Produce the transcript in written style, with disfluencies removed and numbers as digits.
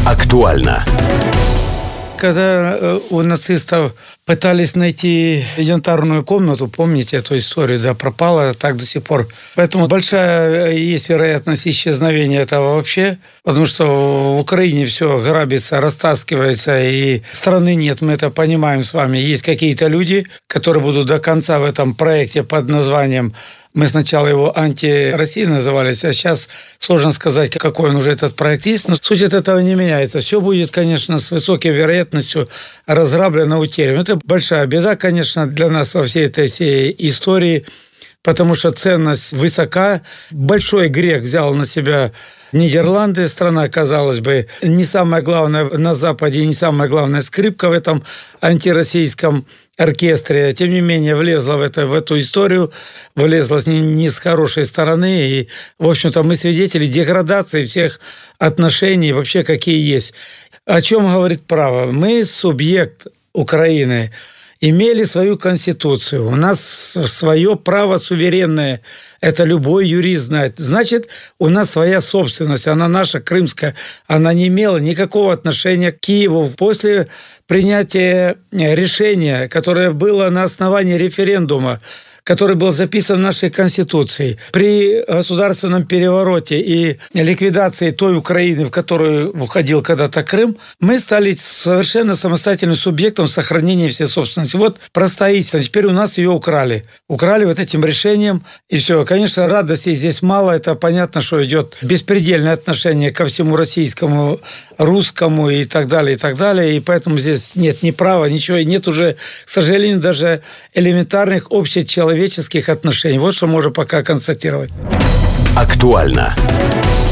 Актуально. Когда у нацистов пытались найти янтарную комнату, помните эту историю, да, пропала так до сих пор. Поэтому большая есть вероятность исчезновения этого вообще, потому что в Украине все грабится, растаскивается, и страны нет, мы это понимаем с вами. Есть какие-то люди, которые будут до конца в этом проекте под названием, мы сначала его «Анти-Россия» назывались, а сейчас сложно сказать, какой он уже этот проект есть, но суть от этого не меняется. Все будет, конечно, с высокой вероятностью разграблено, утеряно. Это большая беда, конечно, для нас во всей этой всей истории, потому что ценность высока. Большой грех взял на себя Нидерланды, страна, казалось бы, не самое главное на Западе, не самая главная скрипка в этом антироссийском оркестре. Тем не менее, влезла в эту историю, влезла не с хорошей стороны. И, в общем-то, мы свидетели деградации всех отношений, вообще какие есть. О чем говорит право? Мы, субъект Украины, имели свою конституцию. У нас свое право суверенное. Это любой юрист знает. Значит, у нас своя собственность. Она наша, крымская. Она не имела никакого отношения к Киеву. После принятия решения, которое было на основании референдума, который был записан в нашей Конституции, при государственном перевороте и ликвидации той Украины, в которую входил когда-то Крым, мы стали совершенно самостоятельным субъектом сохранения всей собственности. Вот простая истина. Теперь у нас ее украли. Украли вот этим решением, и все. Конечно, радости здесь мало. Это понятно, что идет беспредельное отношение ко всему российскому, русскому и так далее, и так далее. И поэтому здесь нет ни права, ничего. И нет уже, к сожалению, даже элементарных общечеловеческих отношений. Вот что можно пока констатировать. Актуально.